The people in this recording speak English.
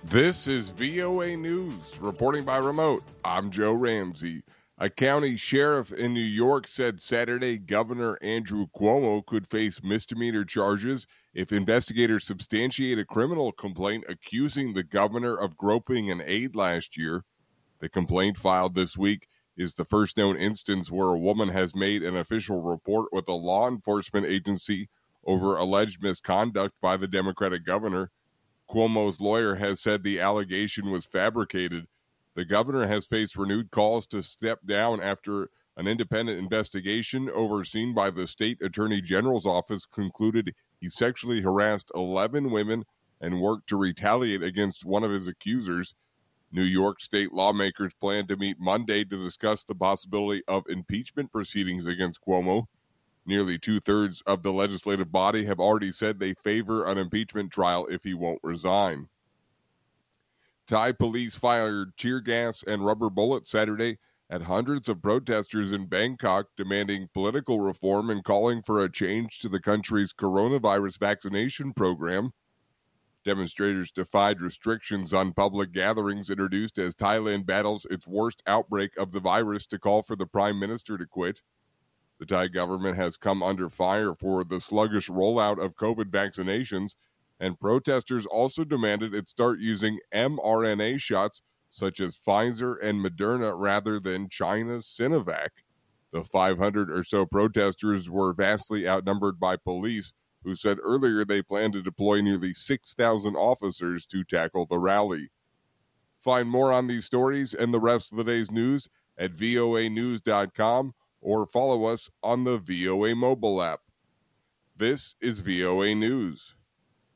This is VOA News, reporting by remote. I'm Joe Ramsey. A county sheriff in New York said Saturday Governor Andrew Cuomo could face misdemeanor charges if investigators substantiate a criminal complaint accusing the governor of groping an aide last year. The complaint filed this week is the first known instance where a woman has made an official report with a law enforcement agency over alleged misconduct by the Democratic governor. Cuomo's lawyer has said the allegation was fabricated. The governor has faced renewed calls to step down after an independent investigation overseen by the state attorney general's office concluded he sexually harassed 11 women and worked to retaliate against one of his accusers. New York state lawmakers plan to meet Monday to discuss the possibility of impeachment proceedings against Cuomo. Nearly two-thirds of the legislative body have already said they favor an impeachment trial if he won't resign. Thai police fired tear gas and rubber bullets Saturday at hundreds of protesters in Bangkok demanding political reform and calling for a change to the country's coronavirus vaccination program. Demonstrators defied restrictions on public gatherings introduced as Thailand battles its worst outbreak of the virus to call for the prime minister to quit. The Thai government has come under fire for the sluggish rollout of COVID vaccinations, and protesters also demanded it start using mRNA shots such as Pfizer and Moderna rather than China's Sinovac. The 500 or so protesters were vastly outnumbered by police, who said earlier they plan to deploy nearly 6,000 officers to tackle the rally. Find more on these stories and the rest of the day's news at voanews.com or follow us on the VOA mobile app. This is VOA News.